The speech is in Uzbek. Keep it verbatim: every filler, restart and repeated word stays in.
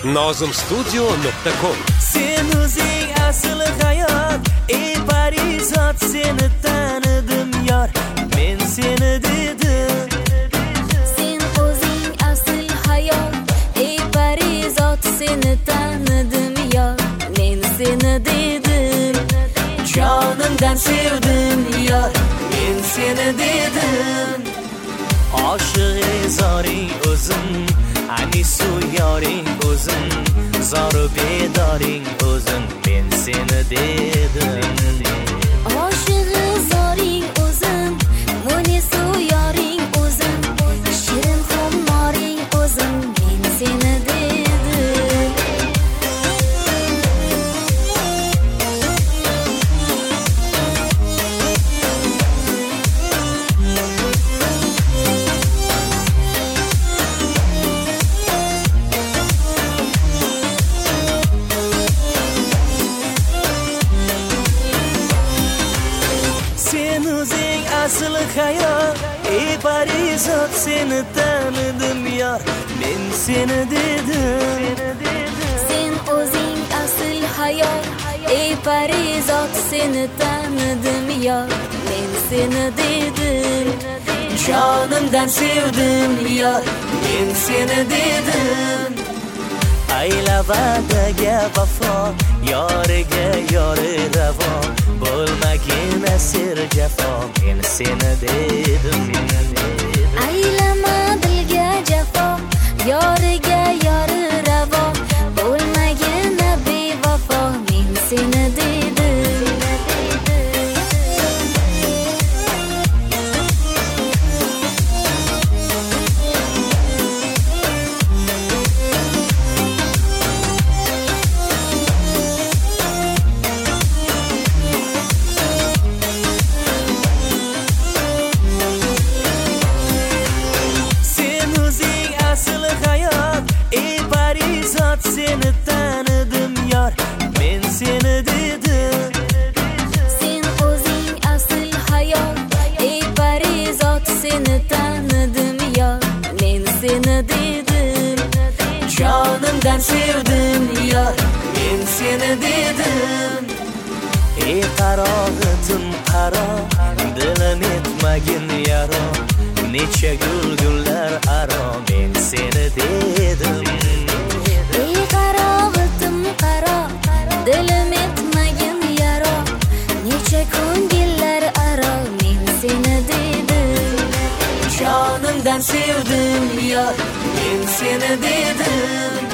nozim studio nuqta com. Sen o'zing asl hayot, ey parizod, seni tanidim yor, men seni dedim. Sen o'zing asl hayot, ey parizod, seni tanidim yor, men seni dedim. Jonimdan sevdim yor, men seni dedim. Oshiq zoring o'zim, anisu yoring o'zim, zoru bedoring o'zim, men seni dedim. Oshiq zoring o'zim, munisu yoring o'zim, shirin xumoring o'zim, men seni dedim. Sen o'zing asl hayot, ey parizod, seni tanidim yor, men seni dedim. Sen o'zing asl hayot, ey parizod, seni tanidim yor, men seni dedim. Jonimdan sevdim yor, men seni dedim. Aylavadaga vafo, yoriga yori ravo, bo'lmagin asir jafo, men seni dedim. Aylama dilga jafo, yoriga yori ravo, bo'lmagin bevafo, men seni dedim. Seni tanidim yor, men seni dedim. Sen o'zing asl hayot, ey parizod, seni tanidim yor, men seni dedim. Jonimdan sevdim yor, men seni dedim. Ey qarog'itim qaro, dilim etmagin yaro, necha gulgullar aro, men seni dedim. Ey qarog'itim qaro, dilim etmagin yaro, necha ko'ngillar aro, men seni dedim. Jonimdan sevdim yor, men seni dedim.